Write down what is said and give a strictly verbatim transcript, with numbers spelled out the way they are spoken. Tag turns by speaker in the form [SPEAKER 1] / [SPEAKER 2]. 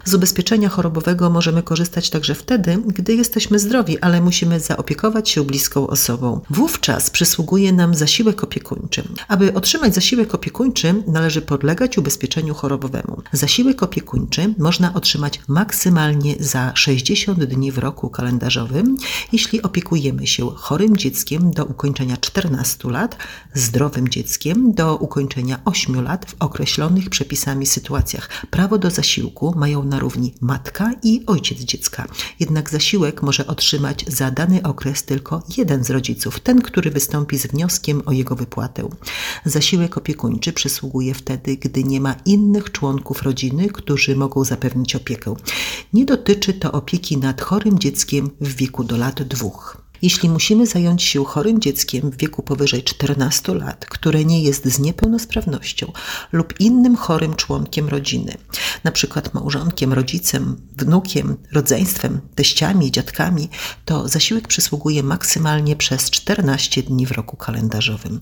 [SPEAKER 1] Z ubezpieczenia chorobowego możemy korzystać także wtedy, gdy jesteśmy zdrowi, ale musimy zaopiekować się bliską osobą. Wówczas przysługuje nam zasiłek opiekuńczy. Aby otrzymać zasiłek opiekuńczy, należy podlegać ubezpieczeniu chorobowemu. Zasiłek opiekuńczy można otrzymać maksymalnie za sześćdziesiąt dni w roku kalendarzowym, jeśli opiekujemy się chorym dzieckiem do ukończenia czternastu lat, zdrowym dzieckiem do ukończenia ośmiu lat w określonych przepisami sytuacjach. Prawo do zasiłku mają na równi matka i ojciec dziecka. Jednak zasiłek może otrzymać za dany okres tylko jeden z rodziców, ten, który wystąpi z wnioskiem o jego wypłatę. Zasiłek opiekuńczy przysługuje wtedy, gdy nie ma innych członków rodziny, którzy mogą zapewnić opiekę. Nie dotyczy to opieki nad chorym dzieckiem w wieku do lat dwóch. Jeśli musimy zająć się chorym dzieckiem w wieku powyżej czternastu lat, które nie jest z niepełnosprawnością lub innym chorym członkiem rodziny, na przykład małżonkiem, rodzicem, wnukiem, rodzeństwem, teściami, dziadkami, to zasiłek przysługuje maksymalnie przez czternaście dni w roku kalendarzowym.